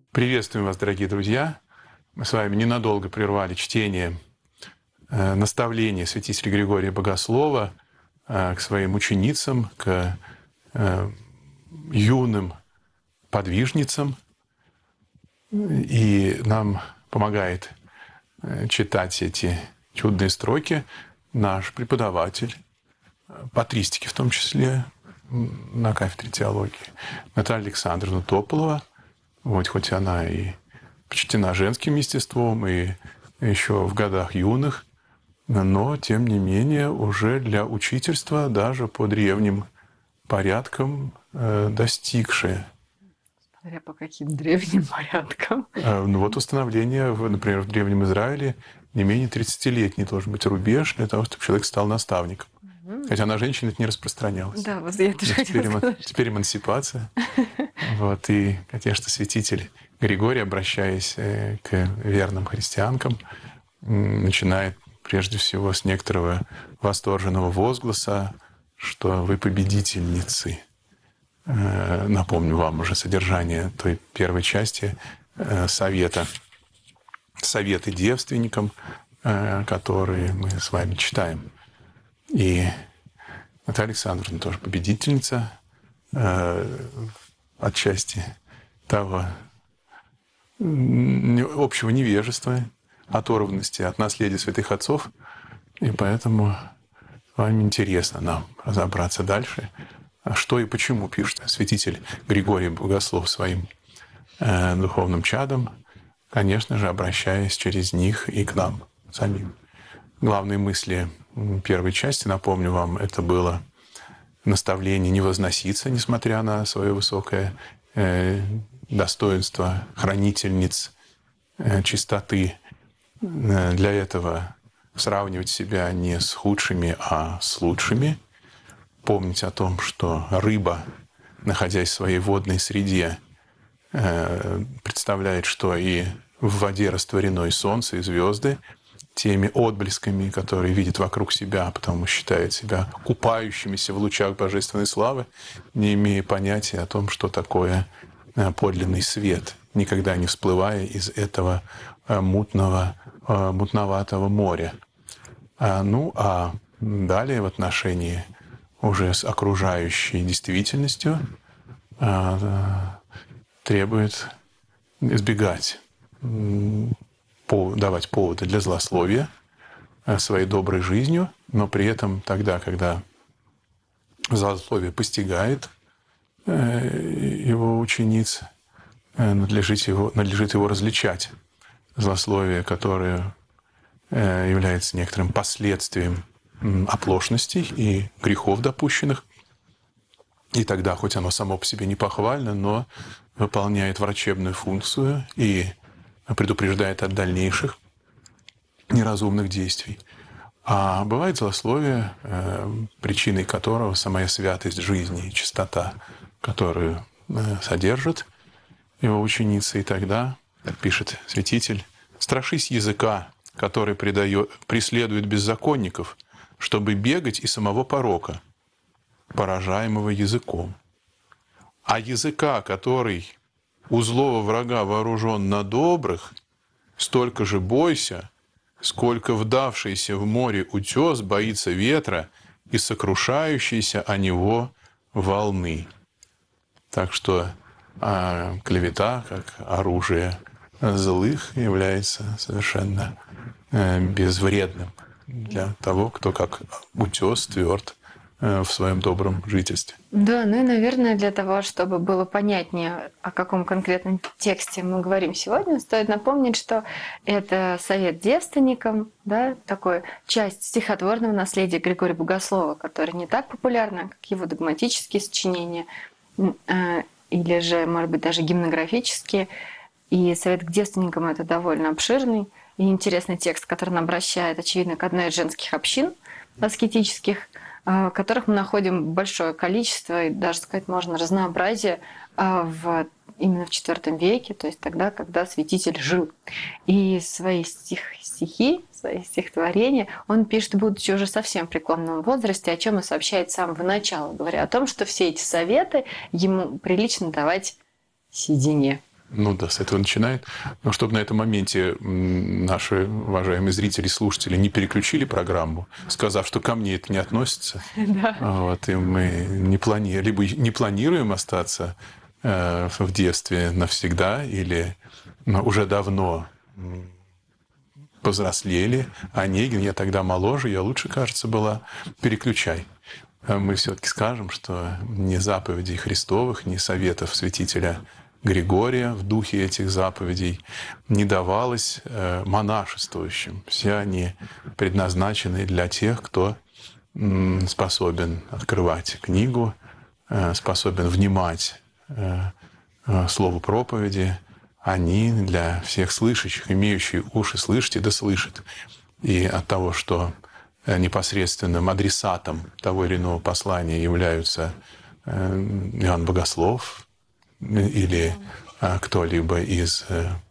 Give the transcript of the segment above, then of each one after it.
Приветствуем вас, дорогие друзья. Мы с вами ненадолго прервали чтение наставления святителя Григория Богослова к своим ученицам, к юным подвижницам. И нам помогает читать эти чудные строки наш преподаватель, патристики в том числе, на кафедре теологии, Наталья Александровна Тополова. Хоть она и почтена женским естеством, и еще в годах юных, но, тем не менее, уже для учительства даже по древним порядкам достигшая. Смотря по каким древним порядкам. Установление, например, в Древнем Израиле не менее 30-летний должен быть рубеж для того, чтобы человек стал наставником. Хотя на женщин это не распространялось. Да, вот я тоже хотела сказать. Теперь эмансипация. И, конечно, святитель Григорий, обращаясь к верным христианкам, начинает прежде всего с некоторого восторженного возгласа, что вы победительницы. Напомню вам уже содержание той первой части совета. Советы девственникам, которые мы с вами читаем. И Наталья Александровна тоже победительница отчасти того общего невежества, оторванности от наследия святых отцов. И поэтому с вами интересно нам разобраться дальше, что и почему пишет святитель Григорий Богослов своим духовным чадом, конечно же, обращаясь через них и к нам самим. Главные мысли первой части, напомню вам, это было наставление не возноситься, несмотря на свое высокое достоинство хранительниц чистоты. Для этого сравнивать себя не с худшими, а с лучшими. Помнить о том, что рыба, находясь в своей водной среде, представляет, что и в воде растворено и солнце, и звезды, теми отблесками, которые видит вокруг себя, а потому считает себя купающимися в лучах божественной славы, не имея понятия о том, что такое подлинный свет, никогда не всплывая из этого мутноватого моря. А далее в отношении уже с окружающей действительностью требует избегать, давать поводы для злословия своей доброй жизнью, но при этом тогда, когда злословие постигает его учениц, надлежит его различать. Злословие, которое является некоторым последствием оплошностей и грехов допущенных. И тогда, хоть оно само по себе не похвально, но выполняет врачебную функцию и предупреждает от дальнейших неразумных действий. А бывает злословие, причиной которого самая святость жизни и чистота, которую содержат его ученицы. И тогда, как пишет святитель, «Страшись языка, который преследует беззаконников, чтобы бегать и самого порока, поражаемого языком. А языка, который у злого врага вооружен на добрых, столько же бойся, сколько вдавшийся в море утес боится ветра и сокрушающийся о него волны». Так что клевета, как оружие злых, является совершенно безвредным для того, кто как утес тверд в своем добром жительстве. Да, и, наверное, для того, чтобы было понятнее, о каком конкретном тексте мы говорим сегодня, стоит напомнить, что это совет девственникам, да, такой часть стихотворного наследия Григория Богослова, который не так популярна, как его догматические сочинения, или же, может быть, даже гимнографические. И совет к девственникам — это довольно обширный и интересный текст, который он обращает, очевидно, к одной из женских общин аскетических, в которых мы находим большое количество, и даже сказать можно разнообразие именно в IV веке, то есть тогда, когда святитель жил. И свои стихи, свои стихотворения он пишет, будучи уже совсем в преклонном возрасте, о чем и сообщает с самого начала, говоря о том, что все эти советы ему прилично давать сиденье. Ну да, с этого начинает. Но чтобы на этом моменте наши уважаемые зрители и слушатели не переключили программу, сказав, что ко мне это не относится, вот, и мы либо не планируем остаться в детстве навсегда, или уже давно повзрослели. Онегин, я тогда моложе, я лучше, кажется, была. Переключай. Мы все-таки скажем, что ни заповедей Христовых, ни советов святителя Григория в духе этих заповедей не давалось монашествующим. Все они предназначены для тех, кто способен открывать книгу, способен внимать слову проповеди. Они для всех слышащих, имеющие уши слышать да слышат. И от того, что непосредственным адресатом того или иного послания являются Иоанн Богослов или кто-либо из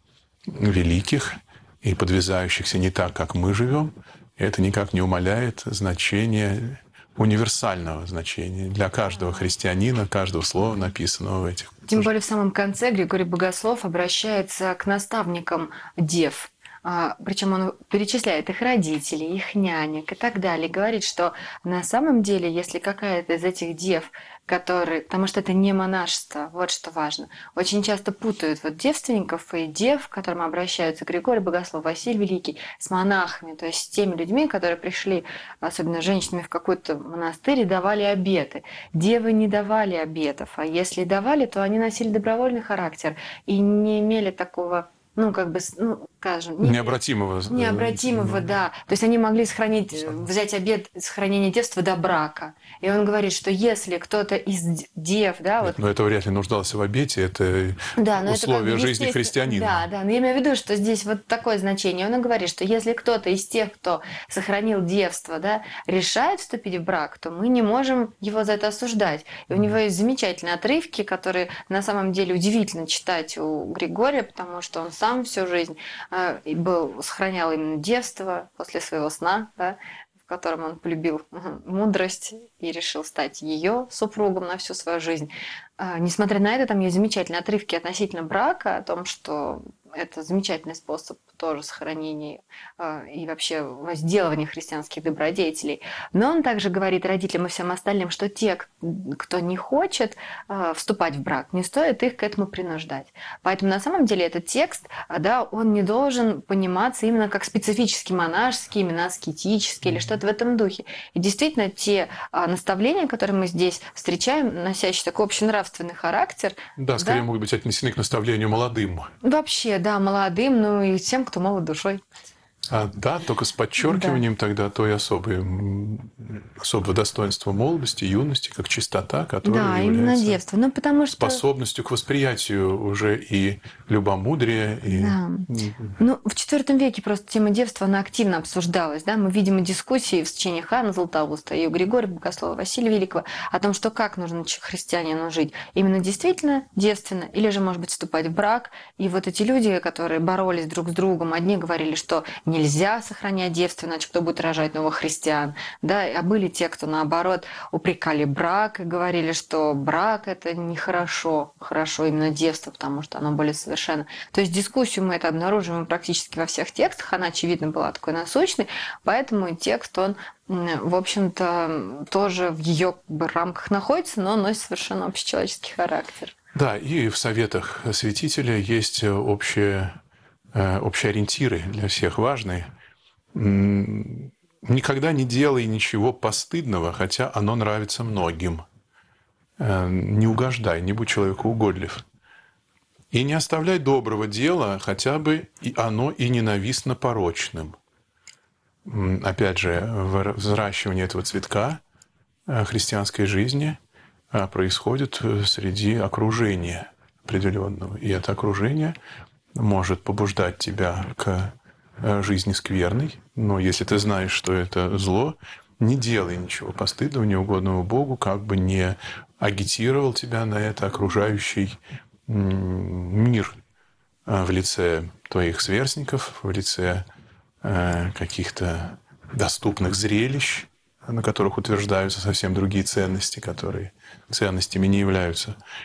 великих и подвязающихся не так, как мы живем, это никак не умаляет значение, универсального значения для каждого христианина, каждого слова, написанного в этих. Тем более в самом конце Григорий Богослов обращается к наставникам дев. Причем он перечисляет их родителей, их нянек и так далее. Говорит, что на самом деле, если какая-то из этих дев, потому что это не монашество, вот что важно. Очень часто путают девственников и дев, к которым обращаются Григорий Богослов, Василий Великий, с монахами, то есть с теми людьми, которые пришли, особенно женщинами, в какой-то монастырь и давали обеты. Девы не давали обетов, а если давали, то они носили добровольный характер и не имели такого, скажем... Необратимого, да. То есть они могли взять обет сохранения девства до брака. И он говорит, что если кто-то из дев... Но это вряд ли нуждался в обете, это условия жизни христианина. Да, но я имею в виду, что здесь такое значение. Он говорит, что если кто-то из тех, кто сохранил девство, решает вступить в брак, то мы не можем его за это осуждать. И у него есть замечательные отрывки, которые на самом деле удивительно читать у Григория, потому что он сам всю жизнь сохранял именно девство после своего сна, в котором он полюбил мудрость и решил стать ее супругом на всю свою жизнь. Несмотря на это, там есть замечательные отрывки относительно брака, о том, что это замечательный способ тоже сохранения и вообще возделывания христианских добродетелей. Но он также говорит родителям и всем остальным, что те, кто не хочет вступать в брак, не стоит их к этому принуждать. Поэтому на самом деле этот текст, он не должен пониматься именно как специфически монашеский, именно аскетический или что-то в этом духе. И действительно, те наставления, которые мы здесь встречаем, носящие такой общенравственный характер... Да, скорее могут быть отнесены к наставлению молодым. Вообще, да, молодым, и тем, кто молод душой. Да, только с подчеркиванием тогда той особого достоинства молодости, юности, как чистота, которая является девство. Потому что... способностью к восприятию уже и любомудрия. В IV веке просто тема девства, она активно обсуждалась. Мы видим и дискуссии в сечении Иоанна Златоуста и у Григория Богослова, Василия Великого о том, что как нужно христианину жить. Именно действительно девственно, или же, может быть, вступать в брак. И эти люди, которые боролись друг с другом, одни говорили, что нельзя сохранять девство, иначе кто будет рожать новых христиан. А были те, кто, наоборот, упрекали брак и говорили, что брак – это нехорошо, хорошо именно девство, потому что оно более совершенно. То есть дискуссию мы это обнаруживаем практически во всех текстах, она, очевидно, была такой насущной, поэтому текст, он, в общем-то, тоже в ее рамках находится, но носит совершенно общечеловеческий характер. Да, и в советах святителя есть общие ориентиры для всех важные. Никогда не делай ничего постыдного, хотя оно нравится многим. Не угождай, не будь человеку угодлив. И не оставляй доброго дела, хотя бы оно и ненавистно порочным. Опять же, взращивание этого цветка христианской жизни происходит среди окружения определенного. И это окружение может побуждать тебя к жизни скверной, но если ты знаешь, что это зло, не делай ничего постыдного, неугодного Богу, как бы не агитировал тебя на это окружающий мир в лице твоих сверстников, в лице каких-то доступных зрелищ, на которых утверждаются совсем другие ценности, которые ценностями не являются.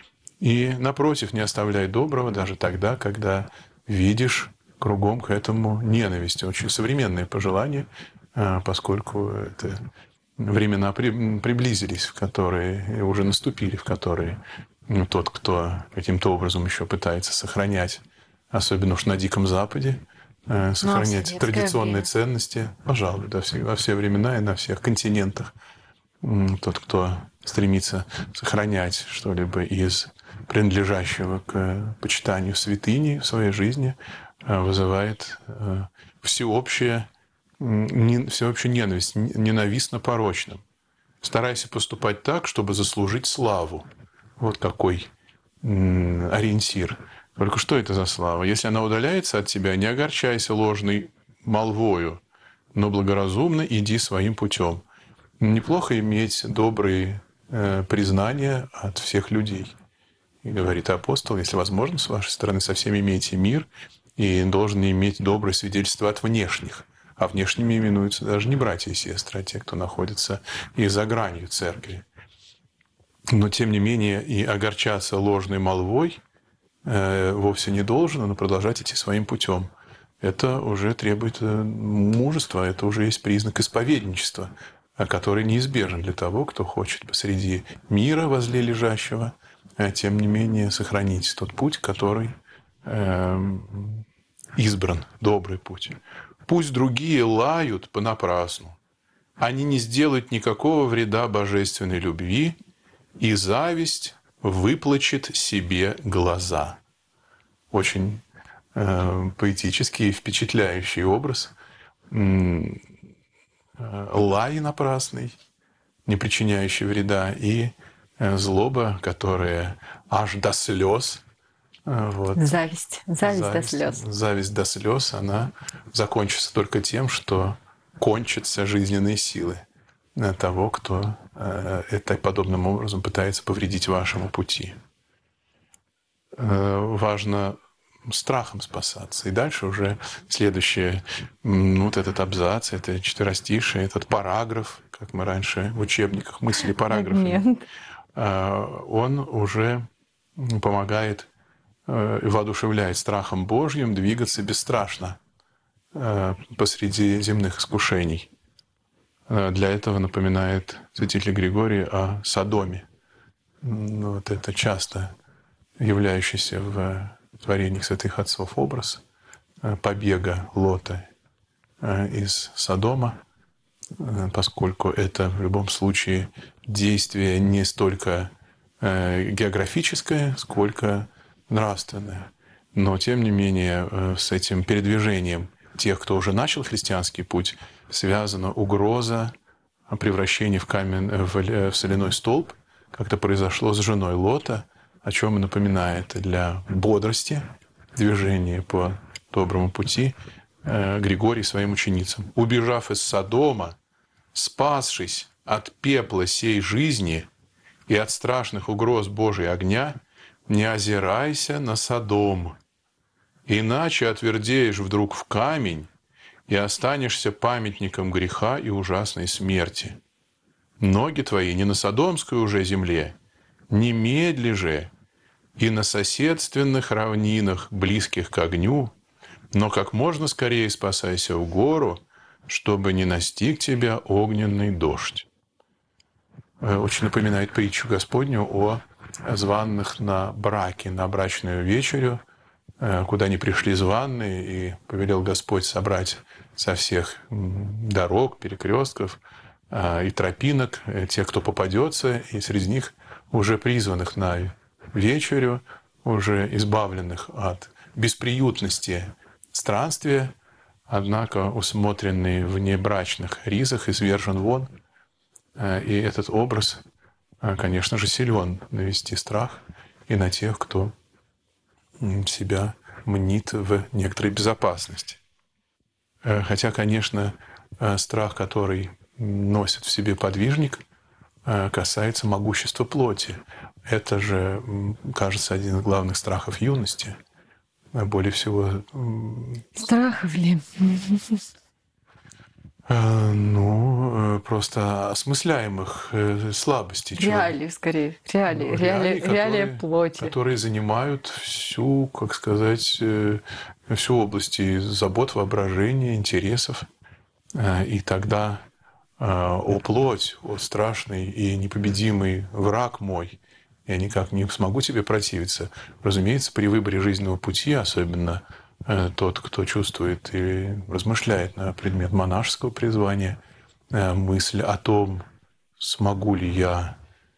И, напротив, не оставляй доброго даже тогда, когда видишь кругом к этому ненависть. Очень современные пожелания, поскольку это времена приблизились, в которые уже наступили, в которые тот, кто каким-то образом еще пытается сохранять, особенно уж на Диком Западе, сохранять традиционные ценности, пожалуй, во все времена и на всех континентах. Тот, кто стремится сохранять что-либо из принадлежащего к почитанию святыни в своей жизни, вызывает всеобщую ненависть, ненавистно-порочным. Старайся поступать так, чтобы заслужить славу. Вот какой ориентир. Только что это за слава? Если она удаляется от тебя, не огорчайся ложной молвою, но благоразумно иди своим путем. Неплохо иметь добрые признания от всех людей. И говорит апостол, если возможно, с вашей стороны, со всеми имейте мир, и должен иметь доброе свидетельство от внешних. А внешними именуются даже не братья и сестры, а те, кто находится и за гранью церкви. Но, тем не менее, и огорчаться ложной молвой вовсе не должен, но продолжать идти своим путем. Это уже требует мужества, это уже есть признак исповедничества, который неизбежен для того, кто хочет посреди мира возле лежащего, тем не менее, сохранить тот путь, который избран, добрый путь. Пусть другие лают понапрасну. Они не сделают никакого вреда божественной любви, и зависть выплачет себе глаза. Очень поэтический и впечатляющий образ. Лай напрасный, не причиняющий вреда, и злоба, которая аж до слез. Вот. Зависть до слез. Зависть до слез, она закончится только тем, что кончатся жизненные силы того, кто подобным образом пытается повредить вашему пути. Важно страхом спасаться. И дальше уже следующее, вот этот абзац, это четверостишие, этот параграф, как мы раньше в учебниках мыслили параграфами, он уже помогает и воодушевляет страхом Божьим двигаться бесстрашно посреди земных искушений. Для этого напоминает святитель Григорий о Содоме. Вот это часто являющийся в творениях святых отцов образ побега Лота из Содома, поскольку это в любом случае действие не столько географическое, сколько нравственное. Но, тем не менее, с этим передвижением тех, кто уже начал христианский путь, связана угроза превращения в соляной столб, как это произошло с женой Лота, о чем и напоминает для бодрости движения по доброму пути Григорий своим ученицам. «Убежав из Содома, спасшись от пепла сей жизни и от страшных угроз Божия огня, не озирайся на Содом, иначе отвердеешь вдруг в камень и останешься памятником греха и ужасной смерти. Ноги твои не на содомской уже земле, немедли же и на соседственных равнинах, близких к огню, но как можно скорее спасайся в гору, чтобы не настиг тебя огненный дождь». Очень напоминает притчу Господню о званных на браке, на брачную вечерю, куда они пришли званые, и повелел Господь собрать со всех дорог, перекрестков и тропинок тех, кто попадется, и среди них уже призванных на вечерю, уже избавленных от бесприютности странствия, однако усмотренный в небрачных ризах, извержен вон. И этот образ, конечно же, силен навести страх и на тех, кто себя мнит в некоторой безопасности. Хотя, конечно, страх, который носит в себе подвижник, касается могущества плоти. Это же, кажется, один из главных страхов юности. Более всего... Страхов ли? Просто осмысляемых слабостей человека. Реалии, скорее. Реалии. Реалии, Реалии плоти. которые занимают всю, как сказать, всю область и забот, воображения, интересов. И тогда «О плоть, о страшный и непобедимый враг мой, я никак не смогу тебе противиться». Разумеется, при выборе жизненного пути, особенно тот, кто чувствует и размышляет на предмет монашеского призвания, мысль о том, смогу ли я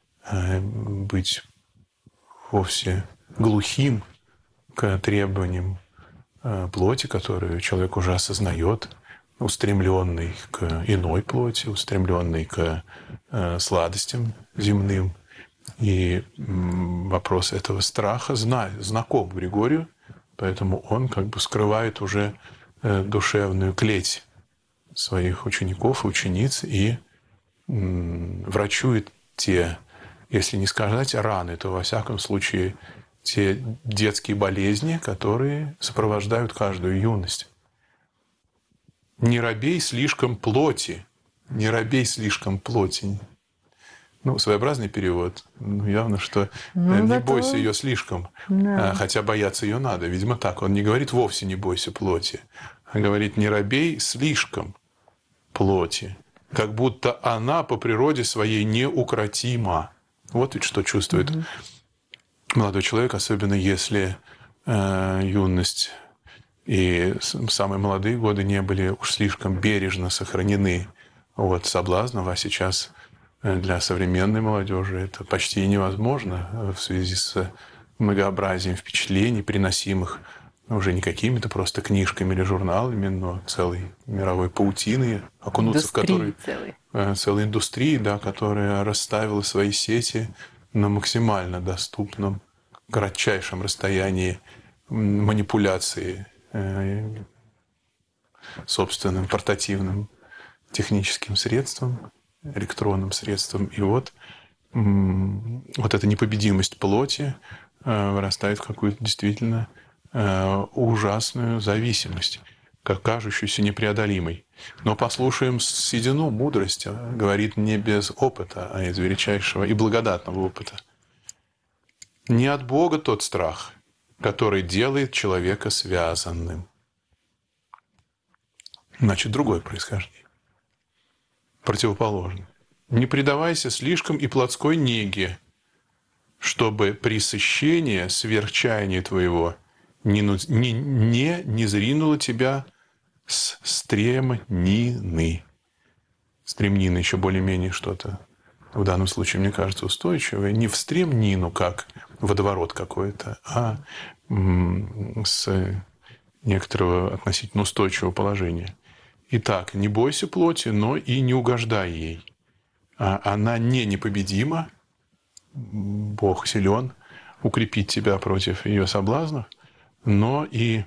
быть вовсе глухим к требованиям плоти, которую человек уже осознает, устремленный к иной плоти, устремленный к сладостям земным. И вопрос этого страха знаком Григорию, поэтому он как бы скрывает уже душевную клеть своих учеников и учениц и врачует те, если не сказать раны, то во всяком случае те детские болезни, которые сопровождают каждую юность. «Не робей слишком плоти, не робей слишком плоти». Своеобразный перевод. Явно, что не бойся ее слишком, хотя бояться ее надо. Видимо, так. Он не говорит вовсе не бойся плоти, а говорит не робей слишком плоти. Как будто она по природе своей неукротима. Вот ведь что чувствует молодой человек, особенно если юность и самые молодые годы не были уж слишком бережно сохранены от соблазнов, а сейчас для современной молодежи это почти невозможно в связи с многообразием впечатлений, приносимых уже не какими-то просто книжками или журналами, но целой мировой паутиной, окунуться в которой целой индустрии, да, которая расставила свои сети на максимально доступном, кратчайшем расстоянии манипуляции собственным портативным техническим средством, электронным средством. И вот эта непобедимость плоти вырастает в какую-то действительно ужасную зависимость, как кажущуюся непреодолимой. Но послушаем седину мудрости, говорит не без опыта, а из величайшего и благодатного опыта. Не от Бога тот страх, который делает человека связанным. Значит, другое происхождение. Противоположно. Не предавайся слишком и плотской неге, чтобы пресыщение, сверхчаяния твоего не зринуло тебя с стремнины. Стремнина еще более-менее что-то, в данном случае, мне кажется, устойчивое. Не в стремнину, как водоворот какой-то, а с некоторого относительно устойчивого положения. Итак, не бойся плоти, но и не угождай ей. Она не непобедима, Бог силен укрепить тебя против ее соблазнов, но и,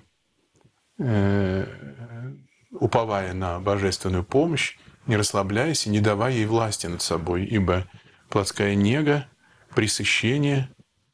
уповая на божественную помощь, не расслабляйся, не давай ей власти над собой, ибо плотская нега, пресыщение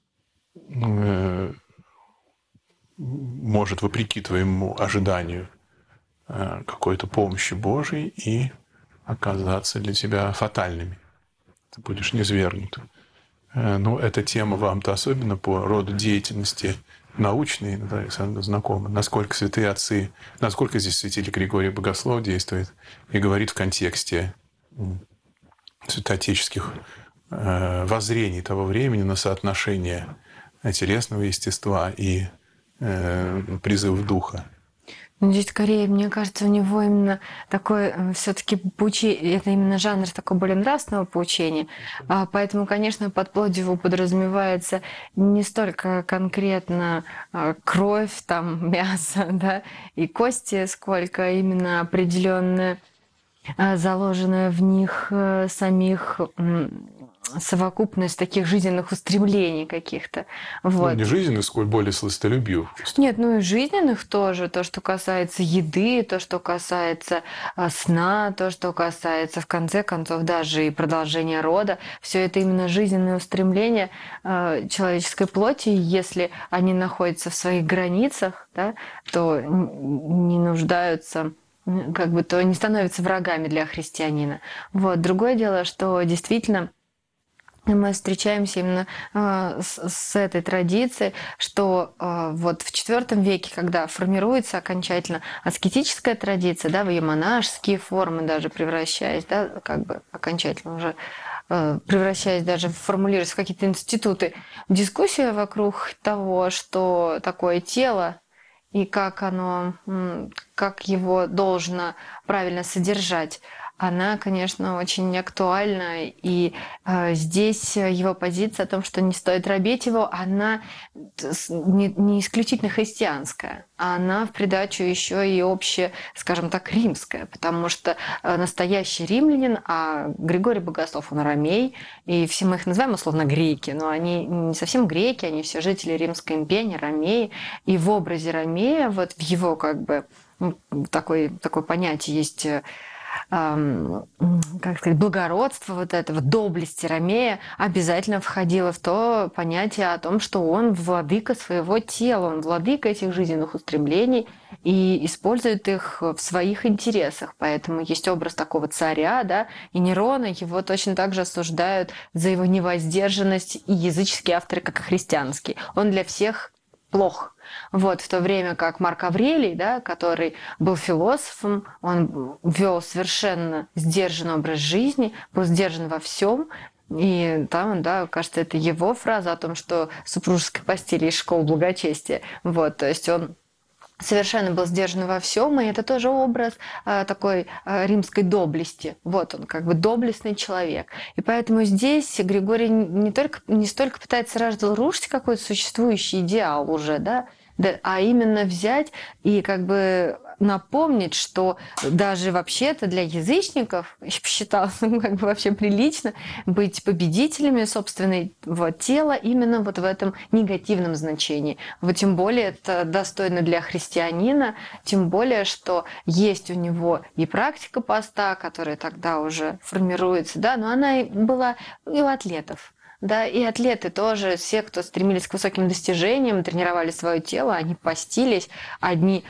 может, вопреки твоему ожиданию, какой-то помощи Божией и оказаться для тебя фатальными. Ты будешь низвергнут. Эта тема вам-то особенно по роду деятельности научной, Александр, знакома. Насколько святые отцы, насколько здесь святитель Григорий Богослов действует и говорит в контексте святоотеческих воззрений того времени на соотношение телесного естества и призыв духа. Здесь скорее, мне кажется, у него именно такой все-таки это именно жанр такой более нравственного поучения. Поэтому, конечно, под плотью подразумевается не столько конкретно кровь, там, мясо, да, и кости, сколько именно определенная заложенная в них самих совокупность таких жизненных устремлений каких-то. Вот. Не жизненных, сколь более сластолюбивых. Нет, и жизненных тоже. То, что касается еды, то, что касается сна, то, что касается, в конце концов, даже и продолжения рода. Все это именно жизненные устремления человеческой плоти. Если они находятся в своих границах, да, то не нуждаются как бы то не становятся врагами для христианина. Вот. Другое дело, что действительно мы встречаемся именно с этой традицией, что вот в IV веке, когда формируется окончательно аскетическая традиция, да, в ее монашеские формы даже превращаясь, да, как бы окончательно уже превращаясь даже, формулируясь в какие-то институты, дискуссия вокруг того, что такое тело и как оно, как его должно правильно содержать, она, конечно, очень актуальна. И здесь его позиция о том, что не стоит робеть его, она не исключительно христианская, а она в придачу еще и общая, скажем так, римская, потому что настоящий римлянин, а Григорий Богослов, он ромей, и все мы их называем условно греки, но они не совсем греки, они все жители Римской империи, ромеи, и в образе ромея, вот в его как бы такое понятие есть, как сказать, благородство вот этого, доблести ромея обязательно входило в то понятие о том, что он владыка своего тела, он владыка этих жизненных устремлений и использует их в своих интересах. Поэтому есть образ такого царя, да, и Нерона его точно так же осуждают за его невоздержанность и языческие авторы, как и христианские. Он для всех плох. Вот, в то время как Марк Аврелий, да, который был философом, он вел совершенно сдержанный образ жизни, был сдержан во всем. И там, да, кажется, это его фраза о том, что супружеская постель есть школа благочестия. Вот, то есть он совершенно был сдержан во всем, и это тоже образ такой римской доблести. Вот он, как бы доблестный человек. И поэтому здесь Григорий не столько пытается разрушить какой-то существующий идеал уже, да, а именно взять и как бы напомнить, что даже вообще-то для язычников, я считала, как бы вообще прилично быть победителями собственного тела именно вот в этом негативном значении. Вот тем более это достойно для христианина, тем более, что есть у него и практика поста, которая тогда уже формируется, да, но она и была и у атлетов. Да, и атлеты тоже, все, кто стремились к высоким достижениям, тренировали свое тело, они постились, одни...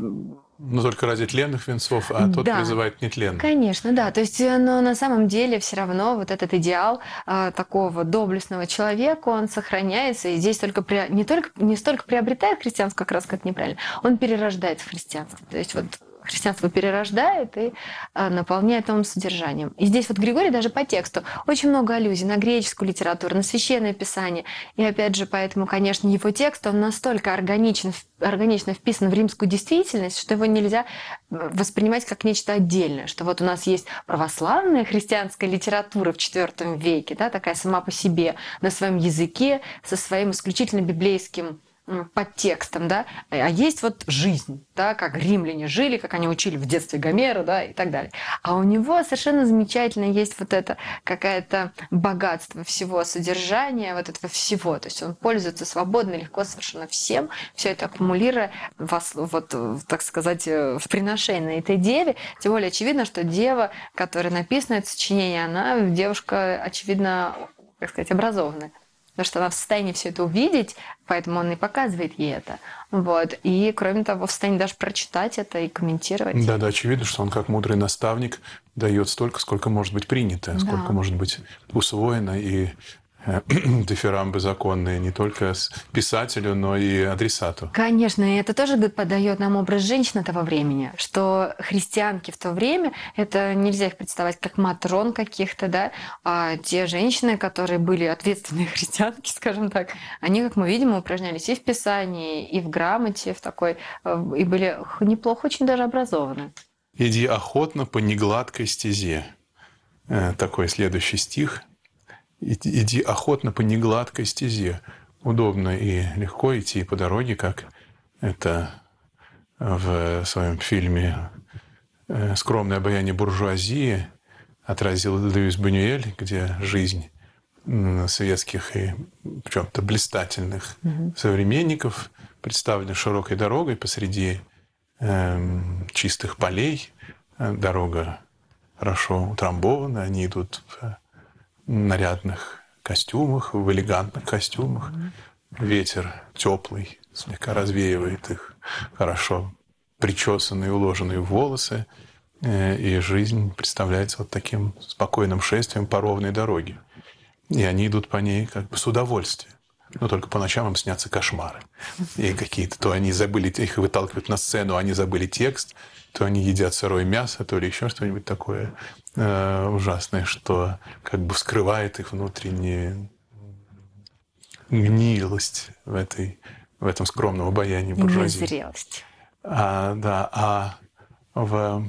Но только ради тленных венцов, а тот призывает нетленных. Конечно, да. То есть, но на самом деле все равно вот этот идеал такого доблестного человека, он сохраняется, и здесь только не столько приобретает христианство, как раз как неправильно, он перерождается в христианство. То есть вот христианство перерождает и наполняет новым содержанием. И здесь вот Григорий даже по тексту очень много аллюзий на греческую литературу, на священное писание. И опять же, поэтому, конечно, его текст, он настолько органично вписан в римскую действительность, что его нельзя воспринимать как нечто отдельное. Что вот у нас есть православная христианская литература в IV веке, да, такая сама по себе, на своем языке, со своим исключительно библейским подтекстом, да, а есть вот жизнь, да, как римляне жили, как они учили в детстве Гомера, да, и так далее. А у него совершенно замечательно есть вот это какое-то богатство всего содержания, вот этого всего. То есть он пользуется свободно, легко совершенно всем, все это аккумулируя, вот, так сказать, в приношении этой деве. Тем более очевидно, что дева, которая написана, это сочинение, она девушка, очевидно, как сказать, образованная. Потому что она в состоянии все это увидеть, поэтому он и показывает ей это. Вот. И, кроме того, в состоянии даже прочитать это и комментировать. Да, очевидно, что он как мудрый наставник дает столько, сколько может быть принято, сколько может быть усвоено, и дифирамбы законные не только писателю, но и адресату. Конечно, и это тоже подает нам образ женщины того времени, что христианки в то время, это нельзя их представать как матрон каких-то, да, а те женщины, которые были ответственные христианки, скажем так, они, как мы видим, упражнялись и в писании, и в грамоте, в такой, и были неплохо очень даже образованы. «Иди охотно по негладкой стезе». Такой следующий стих. «Иди охотно по негладкой стезе». Удобно и легко идти по дороге, как это в своем фильме «Скромное обаяние буржуазии» отразил Луис Бунюэль, где жизнь светских и в чем-то блистательных современников представлена широкой дорогой посреди чистых полей. Дорога хорошо утрамбована, они идут в нарядных костюмах, в элегантных костюмах. Ветер теплый слегка развеивает их хорошо причесанные, уложенные волосы, и жизнь представляется вот таким спокойным шествием по ровной дороге. И они идут по ней как бы с удовольствием. Но только по ночам им снятся кошмары. И какие-то, то они забыли, их выталкивают на сцену, они забыли текст, то они едят сырое мясо, то ли еще что-нибудь такое ужасное, что как бы вскрывает их внутреннюю гнилость в этом скромном обаянии буржуазии. Незрелость. А в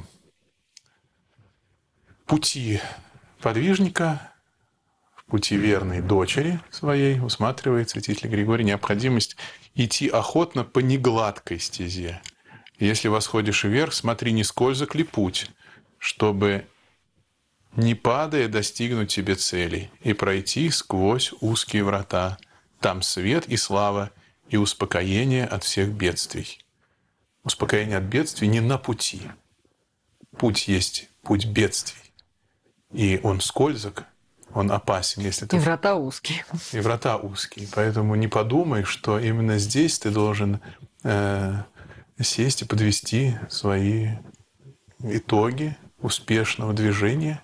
пути подвижника, в пути верной дочери своей усматривает святитель Григорий необходимость идти охотно по негладкой стезе. Если восходишь вверх, смотри, не скользок ли путь, чтобы, не падая, достигнуть тебе целей и пройти сквозь узкие врата. Там свет и слава, и успокоение от всех бедствий. Успокоение от бедствий не на пути. Путь есть путь бедствий. И он скользок, он опасен, если ты... И врата узкие. И врата узкие. Поэтому не подумай, что именно здесь ты должен сесть и подвести свои итоги успешного движения.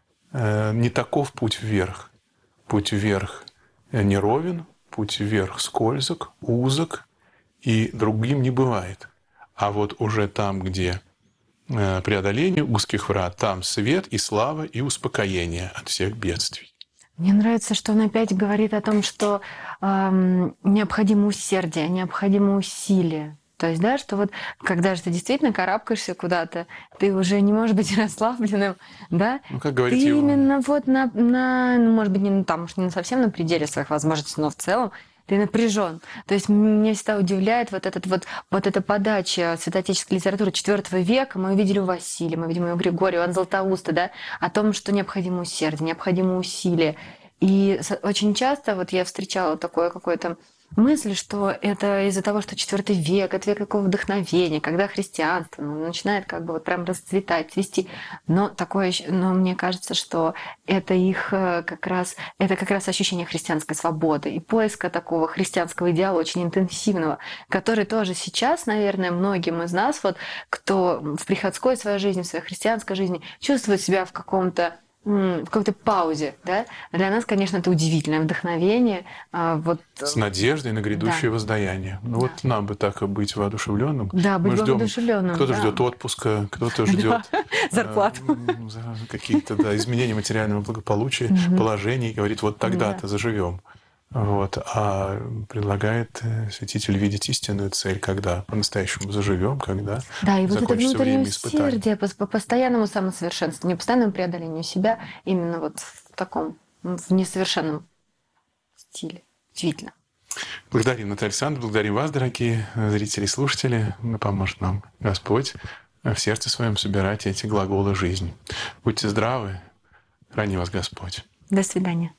Не таков путь вверх. Путь вверх неровен, путь вверх скользок, узок, и другим не бывает. А вот уже там, где преодоление узких врат, там свет и слава и успокоение от всех бедствий. Мне нравится, что он опять говорит о том, что необходимо усердие, необходимо усилие. То есть, да, что вот когда же ты действительно карабкаешься куда-то, ты уже не можешь быть расслабленным, да? Ну, как говорит ты его... именно вот ну, может быть, не, там, не совсем на пределе своих возможностей, но в целом ты напряжен. То есть меня всегда удивляет вот эта подача святоотеческой литературы IV века. Мы увидели у Василия, мы видим у Григория, у Иоанна Златоуста, да, о том, что необходимо усердие, необходимо усилие. И очень часто вот я встречала такое какое-то мысль, что это из-за того, что IV век, это век такого вдохновения, когда христианство начинает как бы вот прям расцветать, цвести. Но мне кажется, что это как раз ощущение христианской свободы и поиска такого христианского идеала очень интенсивного, который тоже сейчас, наверное, многим из нас, вот, кто в приходской своей жизни, в своей христианской жизни чувствует себя в какой-то паузе, да? Для нас, конечно, это удивительное вдохновение. С надеждой на грядущее воздаяние. Ну вот нам бы так и быть воодушевленным. Да, быть ждем, воодушевленным. кто-то ждет отпуска, кто-то ждет зарплату, какие-то изменения материального благополучия, положений, и говорит, вот тогда-то заживем. Вот. А предлагает святитель видеть истинную цель, когда по-настоящему заживем, когда да, и вот это внутреннее испытаний. усердие по постоянному самосовершенствованию, постоянному преодолению себя именно вот в таком, в несовершенном стиле. Удивительно. Благодарим, Наталья Александровна, благодарим вас, дорогие зрители и слушатели. Да поможет нам Господь в сердце своем собирать эти глаголы жизни. Будьте здравы, храни вас Господь. До свидания.